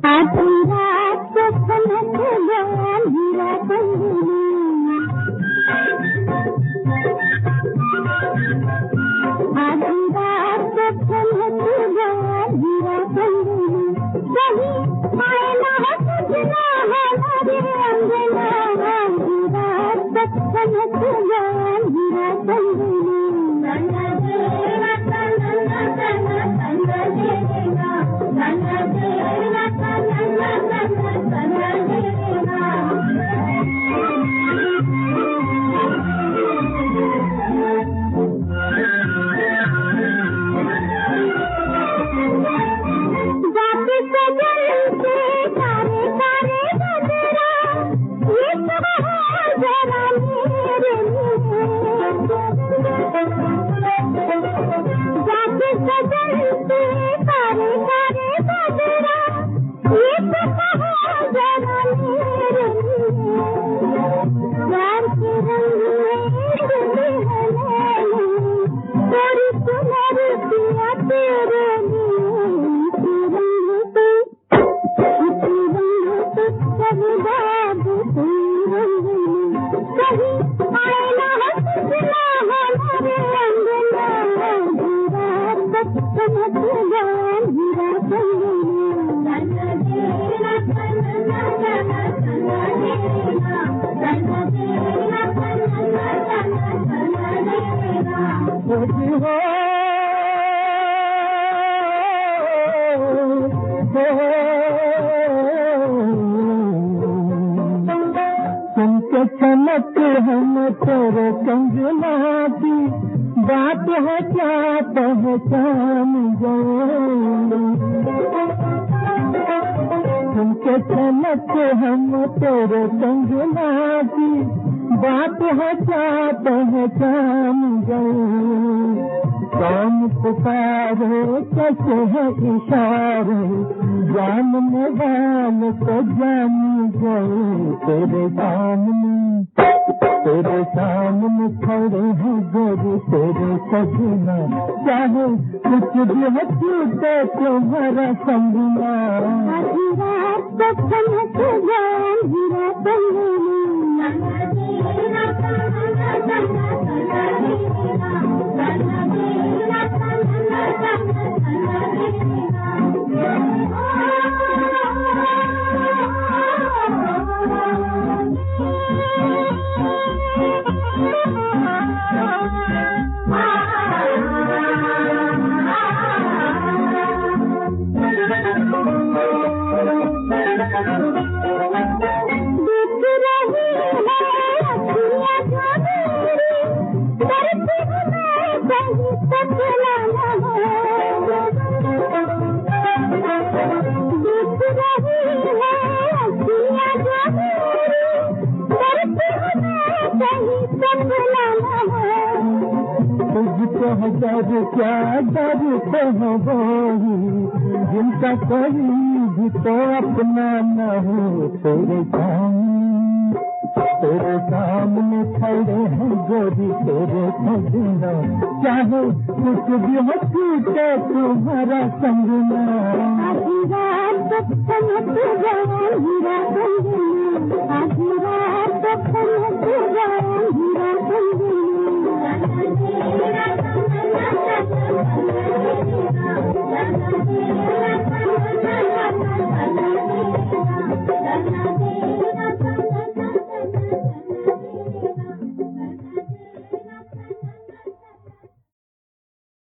आधी रात को खनक गया हीरा कंगनी, आधी रात को खनक गया हीरा कंगनी, कहीं आए ना सजना हमारे अंगना, आधी रात को खनक गया हीरा कंगनी। चमक हम तेरे कंगना की बात है क्या पहचान गए, तुमके चमक हम तेरे कंगना की बात है क्या पहचान गए, कौन पुकारे कैसे है इशारे जानने वाले को जान गए, तेरे सामने खड़े हैं गोरी तेरे सजना, चाहे कुछ भी हो छूटे तुम्हारा संगना, आधी रात को खनक गया हीरा कंगनी। डर क्या डरते हो वही जिनका कोई भी तो अपना न हो, तेरे सामने खड़े हैं गोरी तेरे सजना, चाहे कुछ भी हो छूटे तुम्हारा संगना, आधी रात को खनक गया हीरा कंगनी, आधी रात को खनक गया हीरा कंगनी। Thank you.